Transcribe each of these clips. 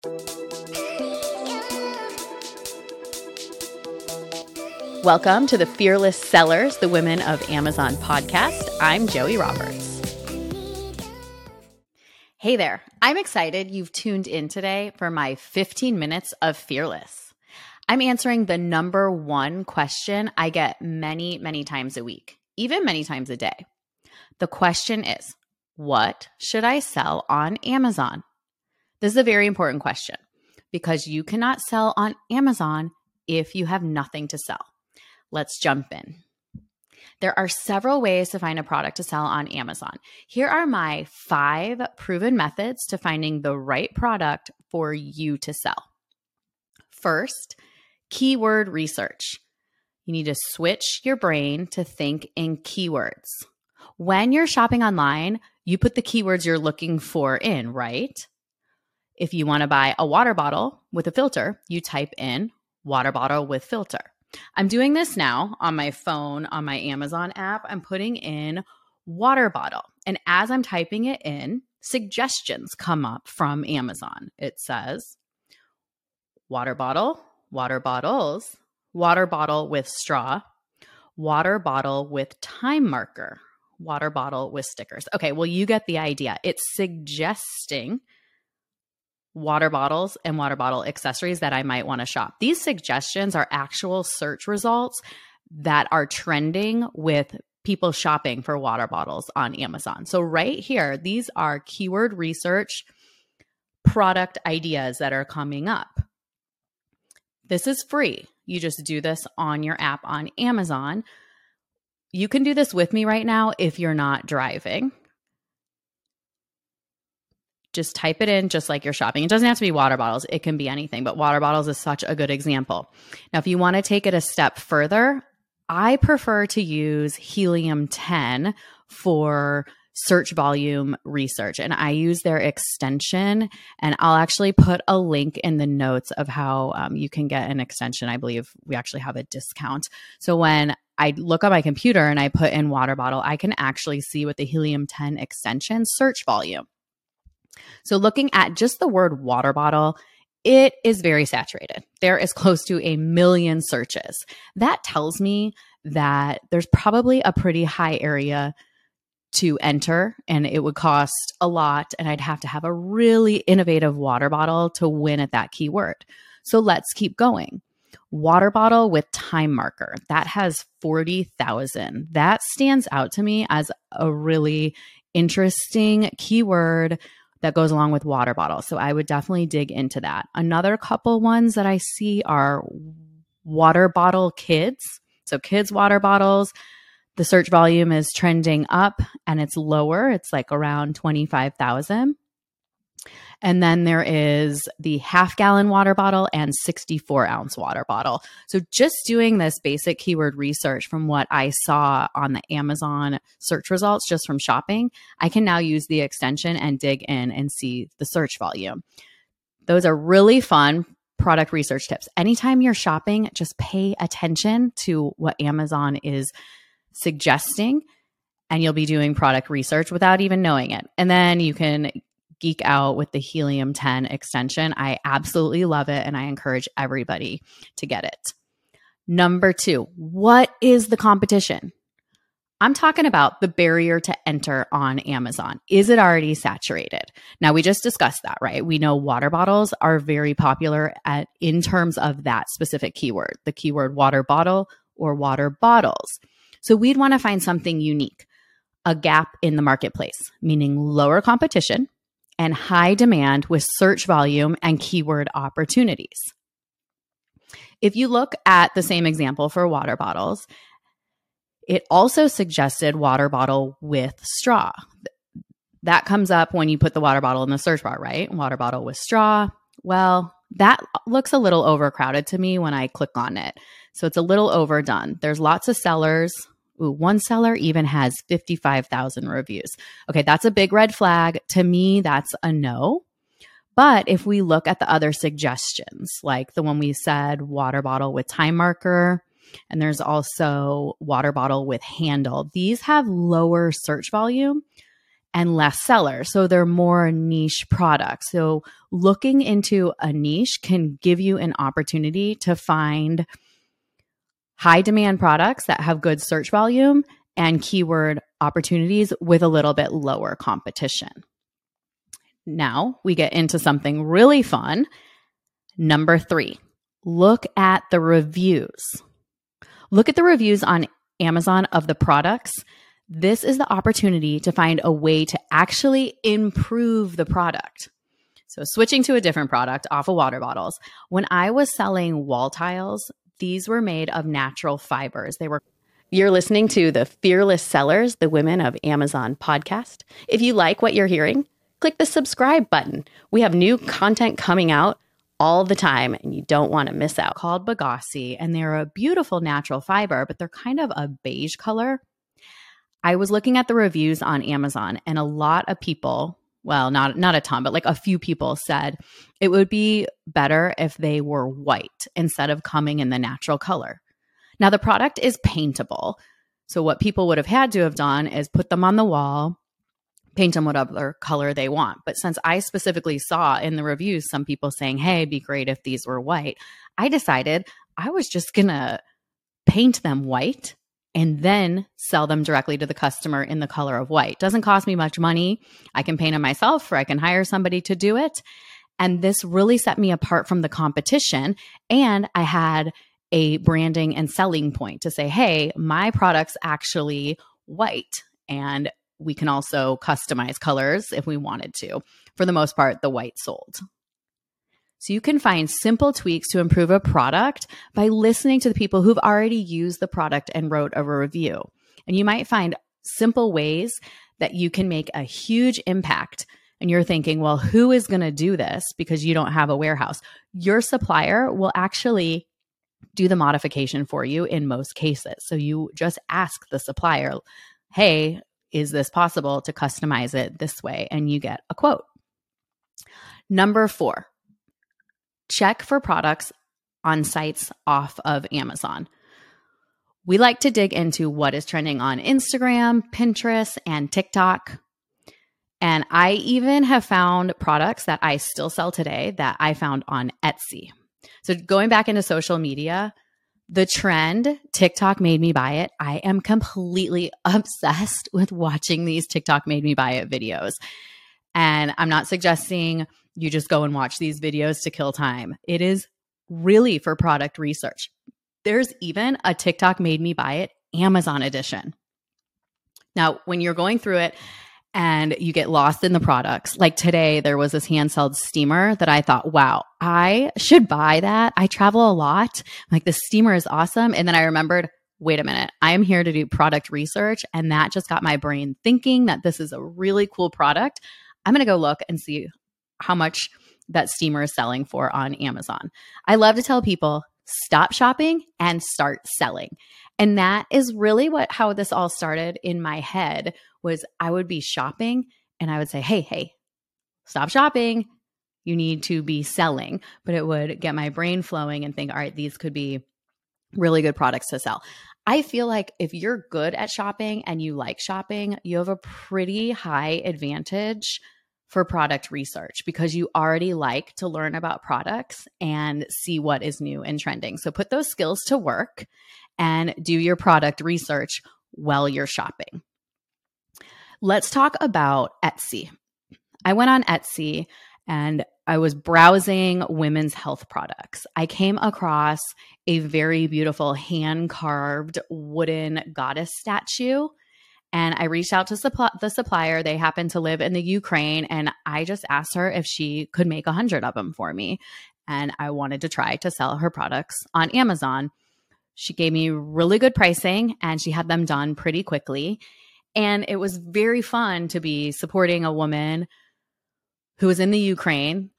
Welcome to the Fearless Sellers, the Women of Amazon podcast. I'm Joey Roberts. Hey there. I'm excited you've tuned in today for my 15 minutes of Fearless. I'm answering the number one question I get many, many times a week, even many times a day. The question is, what should I sell on Amazon? This is a very important question because you cannot sell on Amazon if you have nothing to sell. Let's jump in. There are several ways to find a product to sell on Amazon. Here are my 5 proven methods to finding the right product for you to sell. First, keyword research. You need to switch your brain to think in keywords. When you're shopping online, you put the keywords you're looking for in, right? If you want to buy a water bottle with a filter, you type in water bottle with filter. I'm doing this now on my phone, on my Amazon app. I'm putting in water bottle. And as I'm typing it in, suggestions come up from Amazon. It says water bottle, water bottles, water bottle with straw, water bottle with time marker, water bottle with stickers. Okay, well, you get the idea. It's suggesting water bottles and water bottle accessories that I might want to shop. These suggestions are actual search results that are trending with people shopping for water bottles on Amazon. So right here, these are keyword research product ideas that are coming up. This is free. You just do this on your app on Amazon. You can do this with me right now if you're not driving. Just type it in just like you're shopping. It doesn't have to be water bottles. It can be anything, but water bottles is such a good example. Now, if you want to take it a step further, I prefer to use Helium-10 for search volume research, and I use their extension, and I'll actually put a link in the notes of how you can get an extension. I believe we actually have a discount. So when I look on my computer and I put in water bottle, I can actually see with the Helium-10 extension search volume. So looking at just the word water bottle, it is very saturated. There is close to 1 million searches. That tells me that there's probably a pretty high area to enter, and it would cost a lot, and I'd have to have a really innovative water bottle to win at that keyword. So let's keep going. Water bottle with time marker. That has 40,000. That stands out to me as a really interesting keyword that goes along with water bottle. So I would definitely dig into that. Another couple ones that I see are water bottle kids. So kids water bottles, the search volume is trending up and it's lower. It's like around 25,000. And then there is the half-gallon water bottle and 64-ounce water bottle. So just doing this basic keyword research from what I saw on the Amazon search results just from shopping, I can now use the extension and dig in and see the search volume. Those are really fun product research tips. Anytime you're shopping, just pay attention to what Amazon is suggesting, and you'll be doing product research without even knowing it. And then you can geek out with the Helium-10 extension. I absolutely love it, and I encourage everybody to get it. Number 2, what is the competition? I'm talking about the barrier to enter on Amazon. Is it already saturated? Now, we just discussed that, right? We know water bottles are very popular in terms of that specific keyword, the keyword water bottle or water bottles. So we'd want to find something unique, a gap in the marketplace, meaning lower competition and high demand with search volume and keyword opportunities. If you look at the same example for water bottles, it also suggested water bottle with straw. That comes up when you put the water bottle in the search bar, right? Water bottle with straw. Well, that looks a little overcrowded to me when I click on it. So it's a little overdone. There's lots of sellers. Ooh, one seller even has 55,000 reviews. Okay, that's a big red flag. To me, that's a no. But if we look at the other suggestions, like the one we said, water bottle with time marker, and there's also water bottle with handle, these have lower search volume and less sellers. So they're more niche products. So looking into a niche can give you an opportunity to find high demand products that have good search volume and keyword opportunities with a little bit lower competition. Now we get into something really fun. Number 3, look at the reviews. Look at the reviews on Amazon of the products. This is the opportunity to find a way to actually improve the product. So switching to a different product off of water bottles, when I was selling wall tiles, these were made of natural fibers. You're listening to the Fearless Sellers, the Women of Amazon podcast. If you like what you're hearing, click the subscribe button. We have new content coming out all the time and you don't want to miss out. Called Bagasse, and they're a beautiful natural fiber, but they're kind of a beige color. I was looking at the reviews on Amazon and a lot of people, well, not a ton, but like a few people said it would be better if they were white instead of coming in the natural color. Now the product is paintable. So what people would have had to have done is put them on the wall, paint them whatever color they want. But since I specifically saw in the reviews some people saying, hey, it'd be great if these were white, I decided I was just going to paint them white and then sell them directly to the customer in the color of white. Doesn't cost me much money. I can paint them myself or I can hire somebody to do it. And this really set me apart from the competition. And I had a branding and selling point to say, hey, my product's actually white. And we can also customize colors if we wanted to. For the most part, the white sold. So you can find simple tweaks to improve a product by listening to the people who've already used the product and wrote a review. And you might find simple ways that you can make a huge impact. And you're thinking, well, who is going to do this because you don't have a warehouse? Your supplier will actually do the modification for you in most cases. So you just ask the supplier, hey, is this possible to customize it this way? And you get a quote. Number 4. Check for products on sites off of Amazon. We like to dig into what is trending on Instagram, Pinterest, and TikTok. And I even have found products that I still sell today that I found on Etsy. So going back into social media, the trend, TikTok made me buy it. I am completely obsessed with watching these TikTok made me buy it videos. And I'm not suggesting you just go and watch these videos to kill time. It is really for product research. There's even a TikTok made me buy it Amazon edition. Now, when you're going through it and you get lost in the products, like today, there was this handheld steamer that I thought, wow, I should buy that. I travel a lot. Like, the steamer is awesome. And then I remembered, wait a minute, I am here to do product research. And that just got my brain thinking that this is a really cool product. I'm going to go look and see how much that steamer is selling for on Amazon. I love to tell people, stop shopping and start selling. And that is really how this all started in my head. Was I would be shopping and I would say, hey, stop shopping. You need to be selling. But it would get my brain flowing and think, all right, these could be really good products to sell. I feel like if you're good at shopping and you like shopping, you have a pretty high advantage for product research because you already like to learn about products and see what is new and trending. So put those skills to work and do your product research while you're shopping. Let's talk about Etsy. I went on Etsy and I was browsing women's health products. I came across a very beautiful hand-carved wooden goddess statue. And I reached out to the supplier. They happen to live in the Ukraine. And I just asked her if she could make 100 of them for me. And I wanted to try to sell her products on Amazon. She gave me really good pricing and she had them done pretty quickly. And it was very fun to be supporting a woman who was in the Ukraine.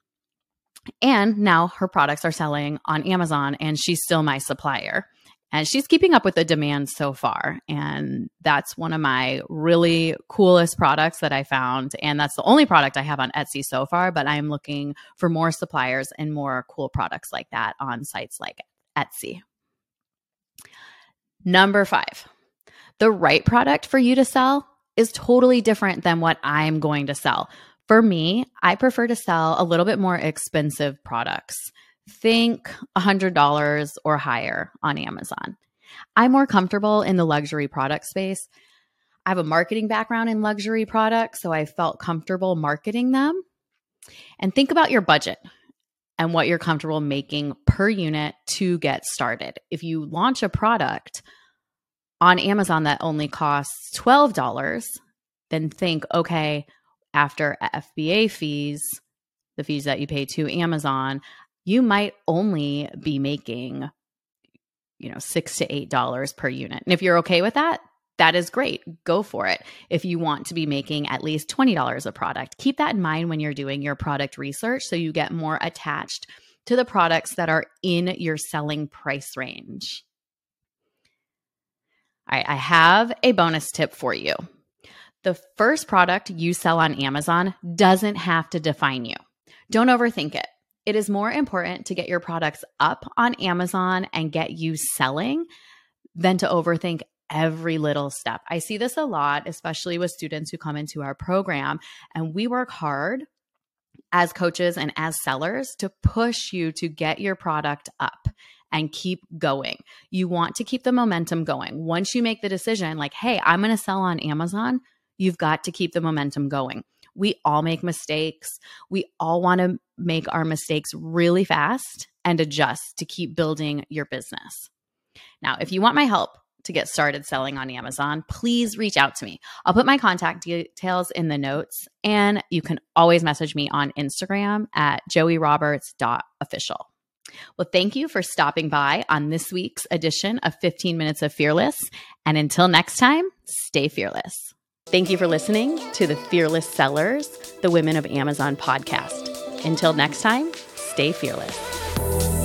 And now her products are selling on Amazon and she's still my supplier. And she's keeping up with the demand so far. And that's one of my really coolest products that I found. And that's the only product I have on Etsy so far, but I'm looking for more suppliers and more cool products like that on sites like Etsy. Number 5, the right product for you to sell is totally different than what I'm going to sell. For me, I prefer to sell a little bit more expensive products. Think $100 or higher on Amazon. I'm more comfortable in the luxury product space. I have a marketing background in luxury products, so I felt comfortable marketing them. And think about your budget and what you're comfortable making per unit to get started. If you launch a product on Amazon that only costs $12, then think, okay, after FBA fees, the fees that you pay to Amazon, you might only be making, $6 to $8 per unit. And if you're okay with that, that is great. Go for it. If you want to be making at least $20 a product, keep that in mind when you're doing your product research so you get more attached to the products that are in your selling price range. All right, I have a bonus tip for you. The first product you sell on Amazon doesn't have to define you. Don't overthink it. It is more important to get your products up on Amazon and get you selling than to overthink every little step. I see this a lot, especially with students who come into our program, and we work hard as coaches and as sellers to push you to get your product up and keep going. You want to keep the momentum going. Once you make the decision, like, hey, I'm going to sell on Amazon, you've got to keep the momentum going. We all make mistakes. We all want to make our mistakes really fast and adjust to keep building your business. Now, if you want my help to get started selling on Amazon, please reach out to me. I'll put my contact details in the notes, and you can always message me on Instagram at joeyroberts.official. Well, thank you for stopping by on this week's edition of 15 Minutes of Fearless. And until next time, stay fearless. Thank you for listening to the Fearless Sellers, the Women of Amazon podcast. Until next time, stay fearless.